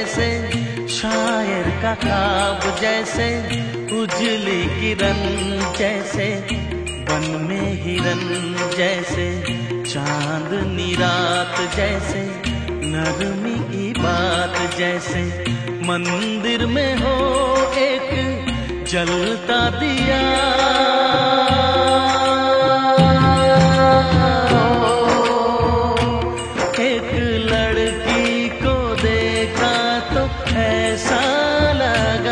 जैसे, शायर का ख्वाब जैसे, उजली किरण जैसे, वन में हिरन जैसे, चांदनी रात जैसे, नरमी की बात जैसे, मंदिर में हो एक जलता दिया। एक लड़की को देखा तो ऐसा लगा,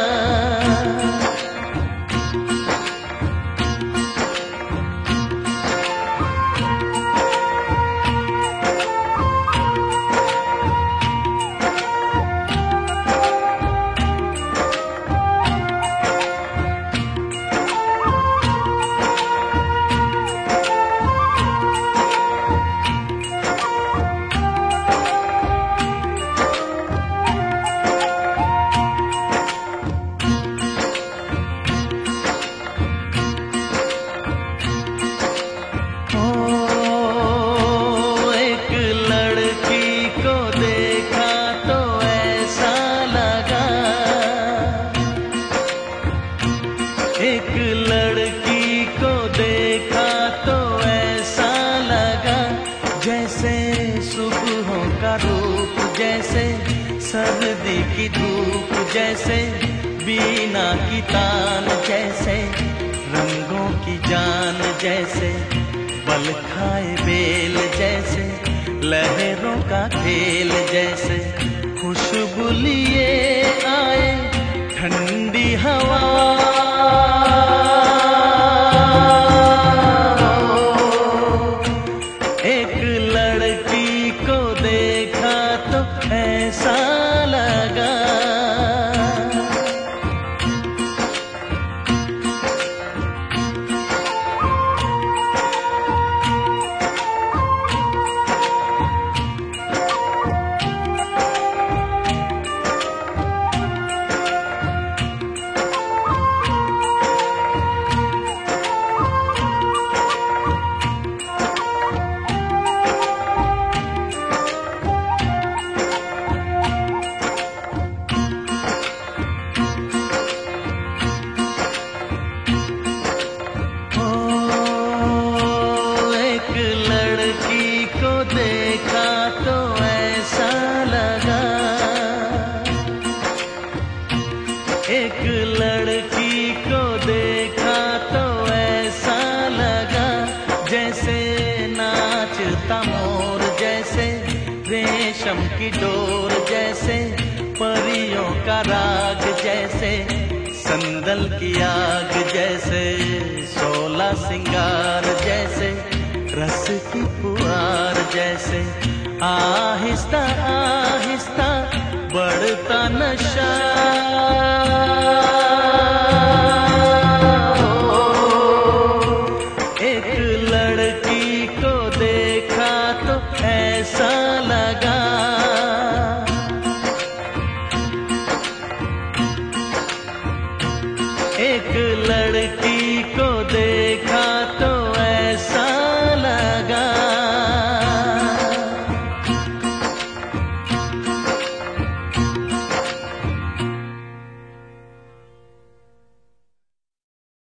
एक लड़की को देखा तो ऐसा लगा, जैसे सुबहों का रूप जैसे, सर्दी की धूप जैसे, बीना की तान जैसे, रंगों की जान जैसे, बल खाए बेल जैसे, लहरों का खेल जैसे, खुशबू लिए आए ठंडी हवा। एक लड़की को देखा तो ऐसा लगा, देखा तो ऐसा लगा, एक लड़की को देखा तो ऐसा लगा, जैसे नाचता मोर जैसे, रेशम की डोर जैसे, परियों का राग जैसे, संदल की आग जैसे, 16 सिंगार जैसे, रस की फुहार जैसे, आहिस्ता आहिस्ता बढ़ता नशा। एक लड़की को देखा तो ऐसा लगा, एक लड़की को देखा